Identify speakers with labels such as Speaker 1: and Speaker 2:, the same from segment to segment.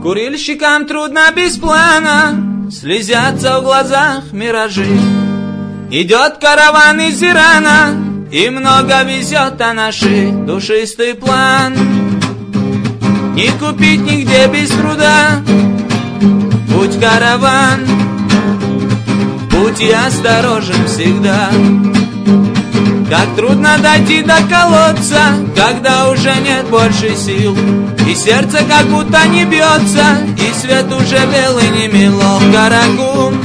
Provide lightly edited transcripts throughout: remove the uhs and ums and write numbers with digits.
Speaker 1: Курильщикам трудно без плана, слезятся в глазах миражи. Идет караван из Ирана, и много везет анаши. Душистый план не купить нигде без труда. Путь караван, путь осторожен всегда. Как трудно дойти до колодца, когда уже нет больше сил, и сердце как будто не бьется, и свет уже белый не мело. Карагум,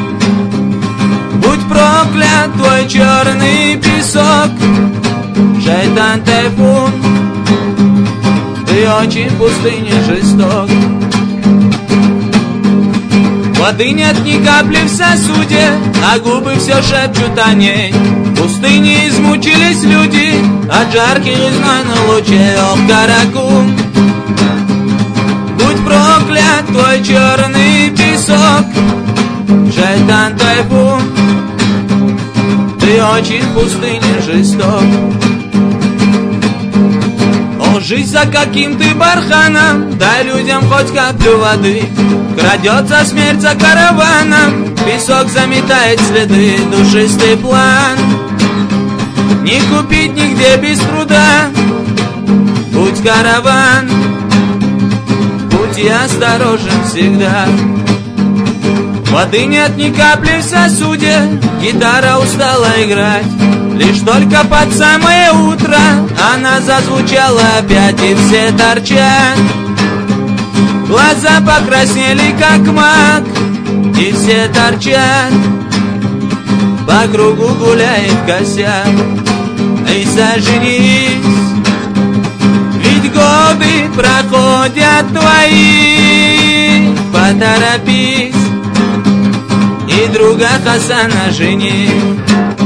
Speaker 1: будь проклят твой черный песок. Шайтан тайфун, ты очень в пустыне жесток. Воды нет ни капли в сосуде, а губы все шепчут о ней. В пустыне измучились люди от жарких и знойных лучей. Ох, Карагум, будь проклят твой черный песок. Шайтан тайфун, ты очень в пустыне жесток. О, жизнь за каким ты барханом, дай людям хоть каплю воды. Крадется смерть за караваном, песок заметает следы. Душистый план не купить нигде без труда. Путь караван, путь осторожен всегда. Воды нет ни капли в сосуде, гитара устала играть. Лишь только под самое утро она зазвучала опять, и все торчат. Глаза покраснели, как мак, и все торчат. По кругу гуляет косяк. И сожнись, ведь годы проходят твои. Поторопись и друга Хасана жени.